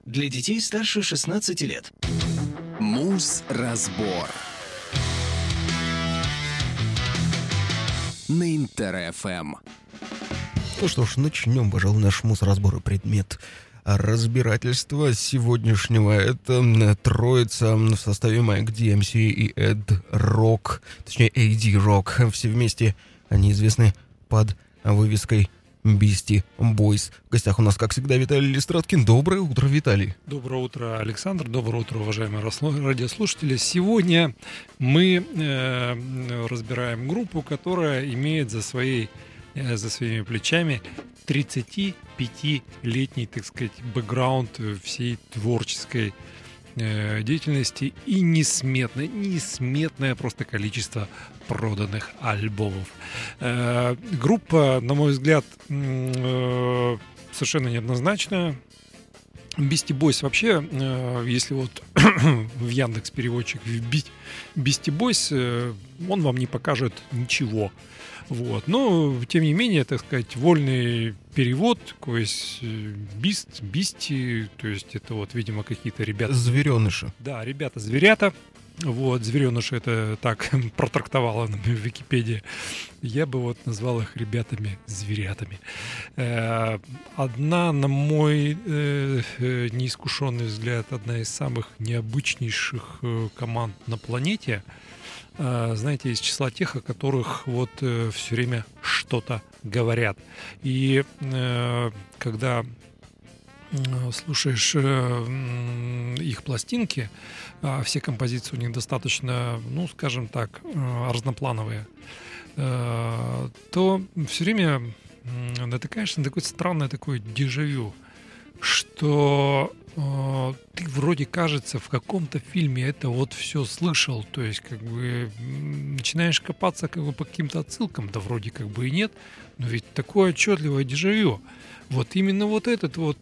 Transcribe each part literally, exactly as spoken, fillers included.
Для детей старше шестнадцати лет. Муз-разбор на Интер-эф эм. Ну что ж, начнем, пожалуй, наш муз-разбор и предмет разбирательства сегодняшнего. Это троица в составе Майк ди эм си и Эд Рок, точнее эй ди Rock. Все вместе они известны под вывеской Beastie Boys. В гостях у нас, как всегда, Виталий Листраткин. Доброе утро, Виталий. Доброе утро, Александр. Доброе утро, уважаемые радиослушатели. Сегодня мы э, разбираем группу, которая имеет за, своей, э, за своими плечами тридцатипятилетний, так сказать, бэкграунд всей творческой э, деятельности и несметное, несметное просто количество проданных альбомов. Э, группа, на мой взгляд, э, совершенно неоднозначная. Beastie Boys вообще, э, если вот в Яндекс-переводчик вбить Beastie Boys, э, он вам не покажет ничего. Вот. Но, тем не менее, так сказать, вольный перевод, то есть бист, бисти, то есть это вот, видимо, какие-то ребята... Звереныши. Да, ребята-зверята. Вот, звереныши, это так протрактовала в Википедии. Я бы вот назвал их ребятами-зверятами. Одна, на мой неискушенный взгляд, одна из самых необычнейших команд на планете. Знаете, из числа тех, о которых вот э, все время что-то говорят. И э, когда э, слушаешь э, их пластинки, э, все композиции у них достаточно, ну, скажем так, э, разноплановые, э, то все время э, натыкаешься на такое странное такое дежавю, что э, ты вроде, кажется, в каком-то фильме это вот все слышал, то есть как бы начинаешь копаться как бы по каким-то отсылкам, да вроде как бы и нет, но ведь такое отчетливое дежавю. Вот именно вот этот вот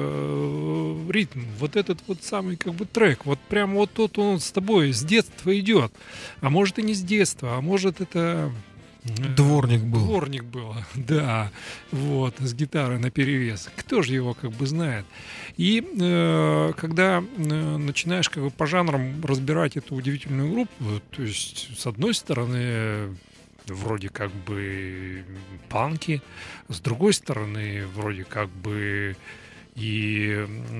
э, ритм, вот этот вот самый как бы трек, вот прям вот тот он с тобой с детства идет, а может и не с детства, а может это... Дворник был. Дворник был, да, вот, с гитарой наперевес. Кто же его как бы знает? И э, когда э, начинаешь как бы по жанрам разбирать эту удивительную группу, то есть, с одной стороны, вроде как бы панки, с другой стороны, вроде как бы и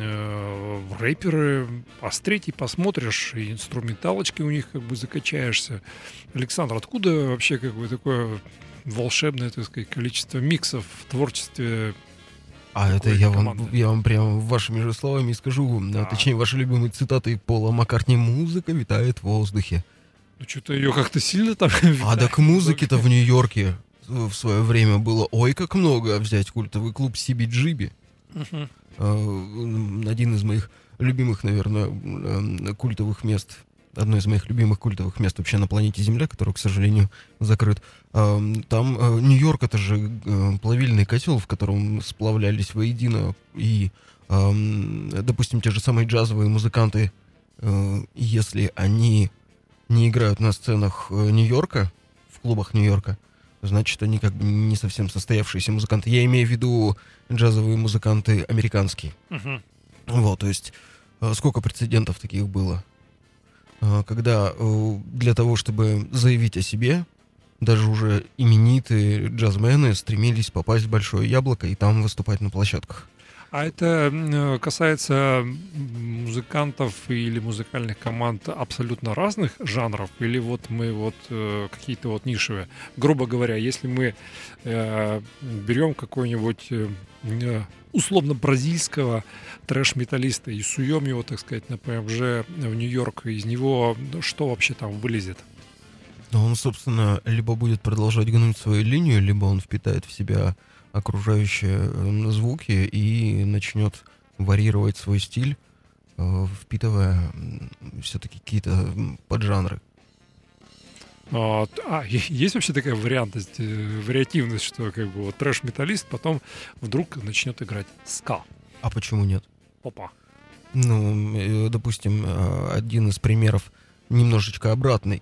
э, рэперы, а с третьей посмотришь, и инструменталочки у них как бы закачаешься. Александр, откуда вообще как бы такое волшебное, так сказать, количество миксов в творчестве? А это я вам, я вам прямо вашими же словами скажу, а. точнее, ваши любимые цитаты Пола Маккартни: «Музыка витает в воздухе». Ну, что-то ее как-то сильно там... А так музыки-то в Нью-Йорке в свое время было ой как много. Взять культовый клуб си би джи би. Uh-huh. Один из моих любимых, наверное, культовых мест, одно из моих любимых культовых мест вообще на планете Земля, который, к сожалению, закрыт. Там Нью-Йорк — это же плавильный котел, в котором сплавлялись воедино и, допустим, те же самые джазовые музыканты, если они не играют на сценах Нью-Йорка, в клубах Нью-Йорка, значит, они как бы не совсем состоявшиеся музыканты. Я имею в виду джазовые музыканты американские. Uh-huh. Вот, то есть сколько прецедентов таких было, когда для того, чтобы заявить о себе, даже уже именитые джазмены стремились попасть в большое яблоко и там выступать на площадках. А это касается музыкантов или музыкальных команд абсолютно разных жанров, или вот мы вот э, какие-то вот нишевые? Грубо говоря, если мы э, берем какой-нибудь э, условно бразильского трэш-металлиста и суем его, так сказать, на ПМЖ в Нью-Йорк, из него что вообще там вылезет? Ну, он, собственно, либо будет продолжать гнуть свою линию, либо он впитает в себя окружающие звуки и начнет варьировать свой стиль, впитывая все-таки какие-то поджанры. А, а есть вообще такая вариантность, вариативность, что как бы вот трэш-металлист потом вдруг начнет играть ска? А почему нет? Опа. Ну, допустим, один из примеров немножечко обратный.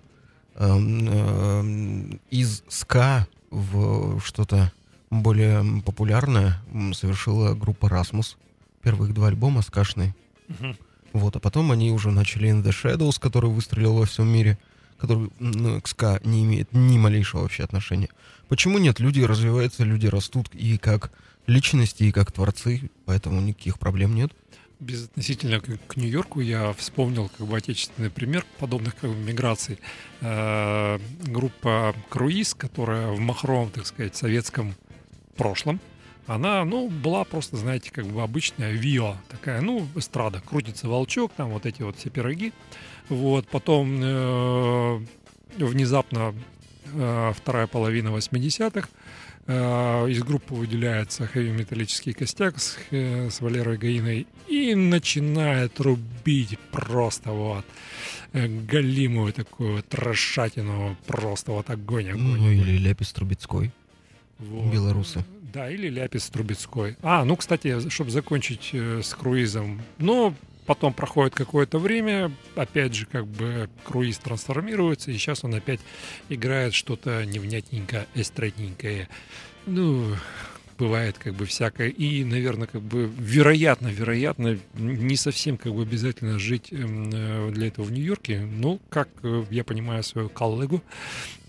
Из ска в что-то более популярное совершила группа Rasmus. Первых два альбома скашные. Мгм. Вот, а потом они уже начали In The Shadows, который выстрелил во всем мире, который, ну, к ска не имеет ни малейшего вообще отношения. Почему нет? Люди развиваются, люди растут и как личности, и как творцы, поэтому никаких проблем нет. Безотносительно к, к Нью-Йорку я вспомнил как бы отечественный пример подобных как бы миграций. Э, группа «Круиз», которая в махровом, так сказать, советском прошлом, она, ну, была просто, знаете, как бы обычная виа, такая, ну, эстрада, крутится волчок, там вот эти вот все пироги. Вот, потом э, внезапно э, вторая половина восьмидесятых, э, из группы выделяется хэви-металлический костяк с, э, с Валерой Гаиной и начинает рубить просто вот э, галимую такую трошатину, просто вот огонь, огонь. Ну, или Ляпис Трубецкой. Вот. Белорусы. Да, или Ляпис Трубецкой. А, ну, кстати, чтобы закончить э, с круизом. Ну, потом проходит какое-то время, опять же, как бы круиз трансформируется, и сейчас он опять играет что-то невнятненькое, эстрадненькое. Ну, бывает как бы всякое. И, наверное, как бы вероятно, вероятно, не совсем как бы обязательно жить э, для этого в Нью-Йорке. Ну, как э, я понимаю свою коллегу, э,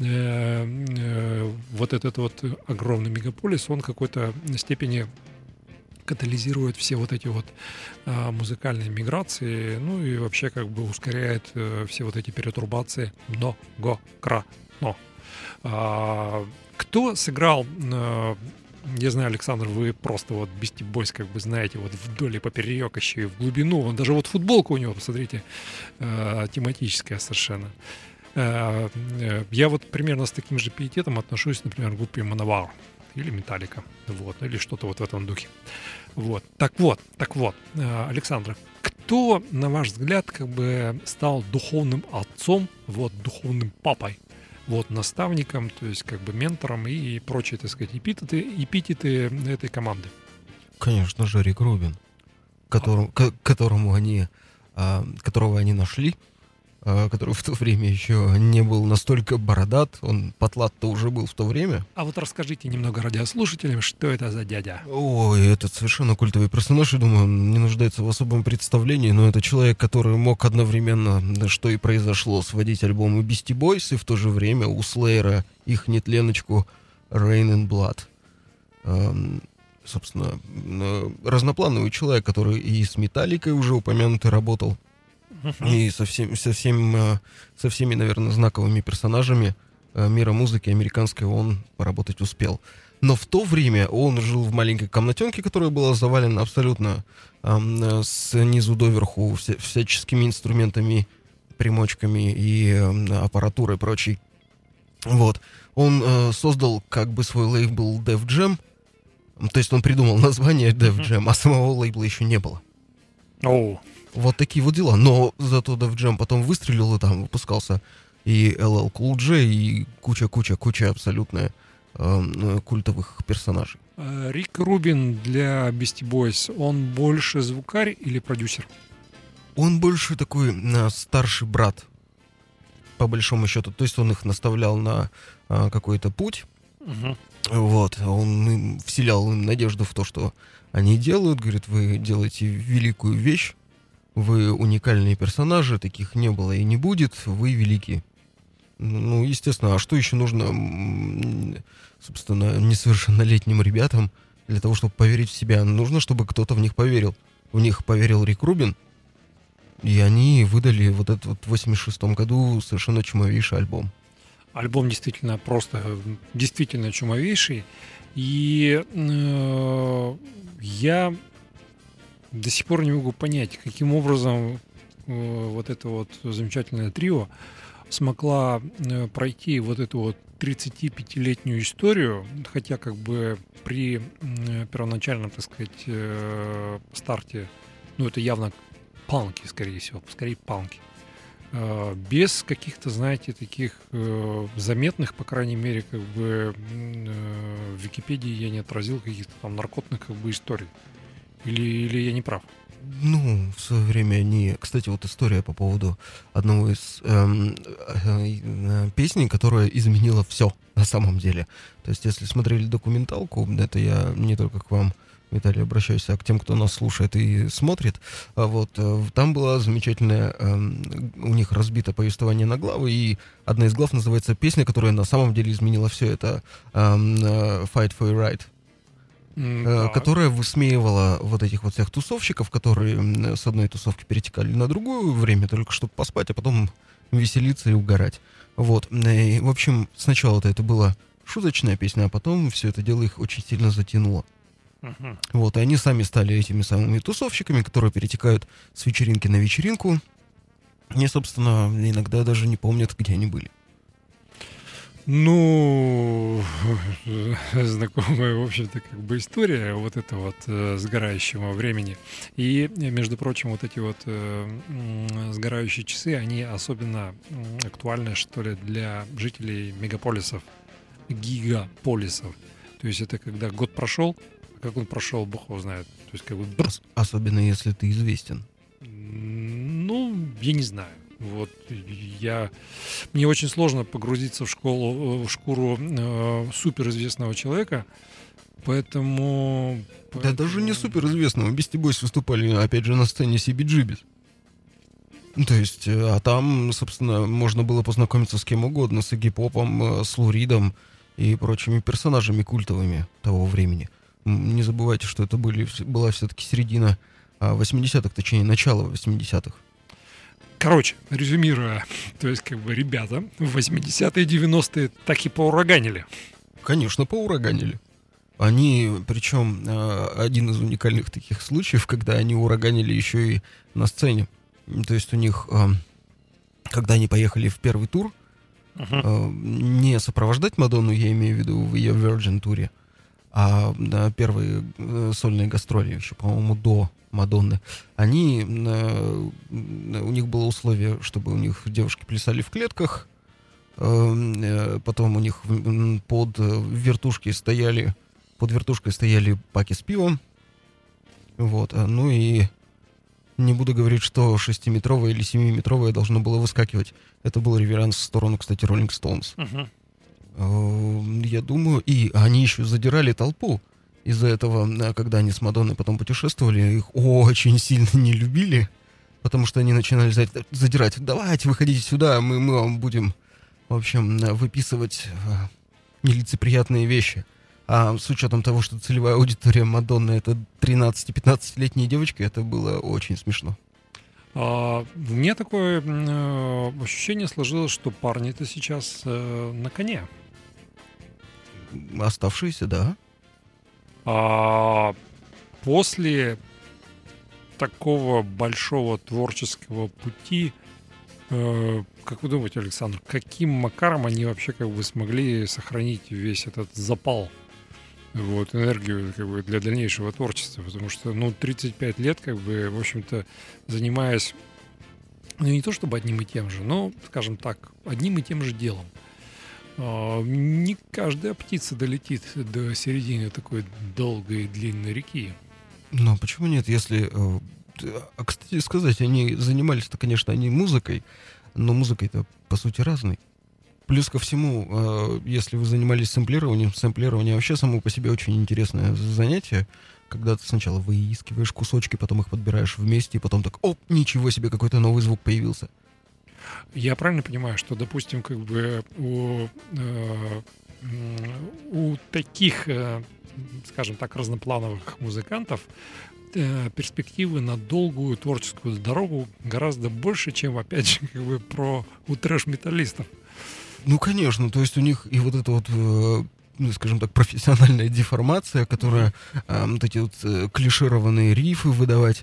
э, вот этот вот огромный мегаполис, он в какой-то степени катализирует все вот эти вот а, музыкальные миграции, ну и вообще как бы ускоряет а, все вот эти перетурбации многократно. А, кто сыграл, а, я знаю, Александр, вы просто вот Beastie Boys как бы знаете вот вдоль и поперек, еще и в глубину, он даже вот футболка у него, посмотрите, а, тематическая совершенно. А, я вот примерно с таким же пиететом отношусь, например, к группе Manowar или Металлика, вот, или что-то вот в этом духе. Вот. Так вот, так вот, Александр, кто, на ваш взгляд, как бы стал духовным отцом, вот, духовным папой, вот, наставником, то есть, как бы ментором и прочие, так сказать, эпитеты, эпитеты этой команды? Конечно же, Рик Рубин, которому, к- которому они, а, которого они нашли, а, который в то время еще не был настолько бородат, он потлат-то уже был в то время. А вот расскажите немного радиослушателям, что это за дядя? Ой, этот совершенно культовый персонаж, я думаю, он не нуждается в особом представлении, но это человек, который мог одновременно, да, что и произошло, сводить альбомы Beastie Boys, и в то же время у Слэйра их нетленочку Rain in Blood. Эм, собственно, э, разноплановый человек, который и с Металликой уже упомянутый работал, и со, всем, со, всем, э, со всеми, наверное, знаковыми персонажами э, мира музыки американской он поработать успел. Но в то время он жил в маленькой комнатенке, которая была завалена абсолютно э, снизу доверху вся, всяческими инструментами, примочками и э, аппаратурой прочей. Вот. Он э, создал как бы свой лейбл Def Jam, то есть он придумал название Def Jam, а самого лейбла еще не было. Оу. Вот такие вот дела. Но зато Def Jam потом выстрелил, и там выпускался и эл эл Cool J, и куча-куча-куча абсолютно э, культовых персонажей. Рик Рубин для Beastie Boys, он больше звукарь или продюсер? Он больше такой э, старший брат, по большому счету. То есть он их наставлял на э, какой-то путь. Угу. Вот. Он им вселял им надежду в то, что они делают. Говорит, вы делаете великую вещь. Вы уникальные персонажи, таких не было и не будет, вы велики. Ну, естественно, а что еще нужно, собственно, несовершеннолетним ребятам для того, чтобы поверить в себя? Нужно, чтобы кто-то в них поверил. В них поверил Рик Рубин, и они выдали вот этот вот в восемьдесят шестом году совершенно чумовейший альбом. Альбом действительно просто, действительно чумовейший. И э, я до сих пор не могу понять, каким образом э, вот это вот замечательное трио смогла э, пройти вот эту вот тридцатипятилетнюю историю, хотя как бы при э, первоначальном, так сказать, э, старте, ну это явно панки, скорее всего, скорее панки, э, без каких-то, знаете, таких э, заметных, по крайней мере, как бы э, в Википедии я не отразил каких-то там наркотных как бы историй. Или, или я не прав? Ну, в свое время они... Кстати, вот история по поводу одного из эм, э, э, песней, которая изменила все на самом деле. То есть, если смотрели документалку, это я не только к вам Виталий, обращаюсь к тем, кто нас слушает и смотрит. Вот, там была замечательная, у них разбито повествование на главы, и одна из глав называется «Песня, которая на самом деле изменила все». Это «Fight for your right». Mm, которая высмеивала вот этих вот всех тусовщиков, которые с одной тусовки перетекали на другую время, только чтобы поспать, а потом веселиться и угорать. Вот. И, в общем, сначала-то это была шуточная песня, а потом все это дело их очень сильно затянуло. Uh-huh. Вот, и они сами стали этими самыми тусовщиками, которые перетекают с вечеринки на вечеринку. И, собственно, иногда даже не помнят, где они были. Ну, знакомая, в общем-то, как бы история вот этого вот э, сгорающего времени. И, между прочим, вот эти вот э, сгорающие часы, они особенно актуальны, что ли, для жителей мегаполисов, гигаполисов. То есть это когда год прошел, как он прошел, бог его знает. То есть как бы... Особенно если ты известен. Ну, я не знаю. Вот я мне очень сложно погрузиться в школу, в шкуру э, суперизвестного человека, поэтому, да поэтому... даже не суперизвестного. Beastie Boys выступали, опять же, на сцене си би джи би. То есть, а там, собственно, можно было познакомиться с кем угодно, с Игги Попом, с Лу Ридом и прочими персонажами культовыми того времени. Не забывайте, что это были, была все-таки середина восьмидесятых, точнее, начало восьмидесятых. Короче, резюмируя, то есть, как бы, ребята в восьмидесятые, девяностые так и поураганили. Конечно, поураганили. Они, причем, один из уникальных таких случаев, когда они ураганили еще и на сцене. То есть у них, когда они поехали в первый тур, uh-huh. не сопровождать Мадонну, я имею в виду в ее Virgin туре, а на первые сольные гастроли, еще, по-моему, до Мадонны, они, у них было условие, чтобы у них девушки плясали в клетках, потом у них под вертушкой стояли, под вертушкой стояли паки с пивом, вот, ну и не буду говорить, что шестиметровое или семиметровое должно было выскакивать. Это был реверанс в сторону, кстати, Rolling Stones. Uh-huh. Я думаю, и они еще задирали толпу. Из-за этого, когда они с Мадонной потом путешествовали, их очень сильно не любили, потому что они начинали задирать. Давайте, выходите сюда, мы, мы вам будем, в общем, выписывать нелицеприятные вещи. А с учетом того, что целевая аудитория Мадонны — это тринадцати-пятнадцатилетние девочки, это было очень смешно. А, у меня такое э, ощущение сложилось, что парни-то сейчас э, на коне. Оставшиеся, да. А после такого большого творческого пути, э, как вы думаете, Александр, каким макаром они вообще как бы смогли сохранить весь этот запал, вот, энергию как бы для дальнейшего творчества? Потому что, ну, тридцать пять лет, как бы, в общем-то, занимаясь, ну, не то чтобы одним и тем же, но, скажем так, одним и тем же делом. Не каждая птица долетит до середины такой долгой и длинной реки. Ну, почему нет, если... А, кстати сказать, они занимались-то, конечно, они музыкой, но музыкой-то, по сути, разной. Плюс ко всему, если вы занимались сэмплированием, сэмплирование вообще само по себе очень интересное занятие, когда ты сначала выискиваешь кусочки, потом их подбираешь вместе, и потом так, оп, ничего себе, какой-то новый звук появился. Я правильно понимаю, что, допустим, как бы у, э, у таких, э, скажем так, разноплановых музыкантов э, перспективы на долгую творческую дорогу гораздо больше, чем, опять же, как бы про у трэш-металлистов? Ну, конечно, то есть у них и вот это вот, э, ну, скажем так, профессиональная деформация, которая э, вот эти вот э, клишированные рифы выдавать,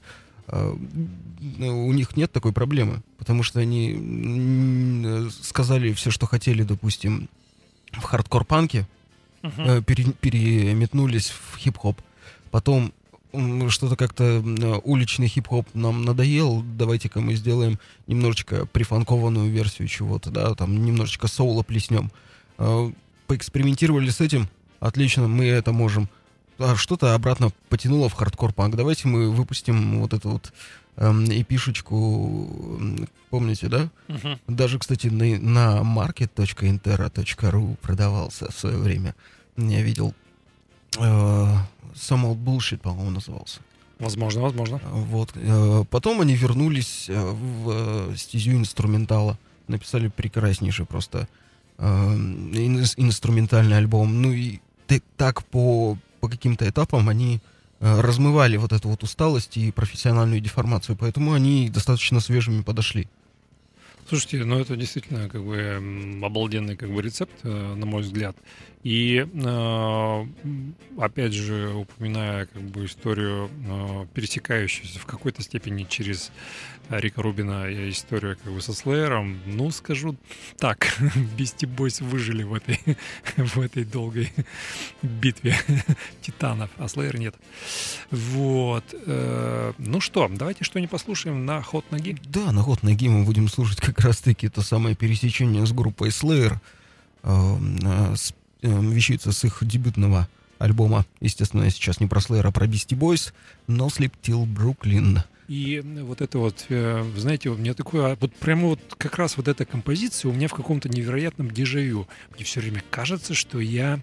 у них нет такой проблемы, потому что они сказали все, что хотели, допустим, в хардкор-панке, uh-huh. пере, переметнулись в хип-хоп. Потом что-то как-то уличный хип-хоп нам надоел, давайте-ка мы сделаем немножечко прифанкованную версию чего-то, да, там немножечко соула плеснем. Поэкспериментировали с этим, отлично, мы это можем. А что-то обратно потянуло в хардкор-панк. Давайте мы выпустим вот эту вот эм, эпишечку, помните, да? Uh-huh. Даже, кстати, на, на market точка intera точка ru продавался в свое время. Я видел Some Old Bullshit, по-моему, назывался. Возможно, возможно. Вот. Потом они вернулись в стезю инструментала. Написали прекраснейший просто инструментальный альбом. Ну и так по, по каким-то этапам они размывали вот эту вот усталость и профессиональную деформацию. Поэтому они достаточно свежими подошли. Слушайте, ну это действительно как бы обалденный как бы рецепт, на мой взгляд. И опять же, упоминая как бы историю, пересекающуюся в какой-то степени через Рика Рубина и историю как бы со Слеером, ну скажу так, Beastie Boys выжили в этой, в этой долгой битве титанов, а Слеер нет. Вот. Ну что, давайте что-нибудь послушаем на ход ноги. Да, на ход ноги мы будем слушать как раз-таки то самое пересечение с группой Slayer, с вещица с их дебютного альбома. Естественно, я сейчас не про Slayer, а про Beastie Boys, No Sleep Till Brooklyn. И вот это вот, знаете, у меня такое, вот прямо вот как раз вот эта композиция у меня в каком-то невероятном дежавю. Мне все время кажется, что я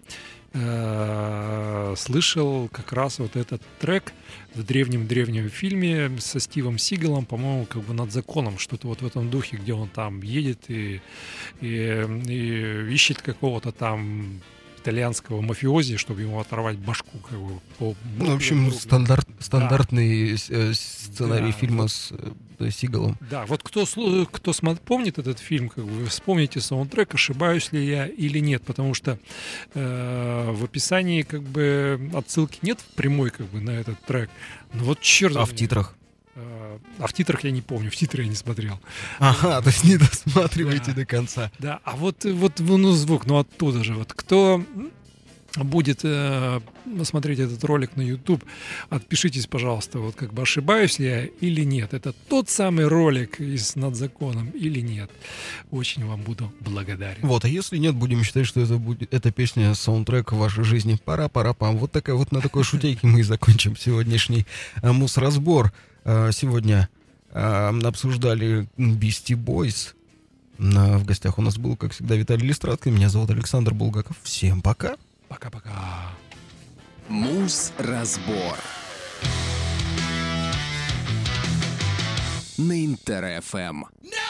э, слышал как раз вот этот трек в древнем-древнем фильме со Стивом Сигалом, по-моему, как бы «Над законом», что-то вот в этом духе, где он там едет и, и, и ищет какого-то там итальянского мафиози, чтобы ему оторвать башку. Как бы, по ну, в общем, стандарт, стандартный да. сценарий да, фильма вот. с э, Сигалом. Да, вот кто, кто помнит этот фильм, как бы, вспомните саундтрек, ошибаюсь ли я или нет, потому что э, в описании как бы отсылки нет прямой как бы на этот трек. Ну вот черт. А в титрах? А в титрах я не помню, в титры я не смотрел. Ага, то есть не досматривайте да. до конца. Да, а вот, вот ну, звук, ну оттуда же. Вот кто будет э, смотреть этот ролик на YouTube, отпишитесь, пожалуйста, вот как бы ошибаюсь я или нет. Это тот самый ролик из «Над законом» или нет. Очень вам буду благодарен. Вот, а если нет, будем считать, что это будет эта песня саундтрек в вашей жизни. Пара-пара-пам. Вот такая вот на такой шутейке мы и закончим сегодняшний мус-разбор. Сегодня обсуждали Beastie Boys. В гостях у нас был, как всегда, Виталий Листратко. Меня зовут Александр Булгаков. Всем пока. Пока-пока. Мус-разбор на Интер-ФМ.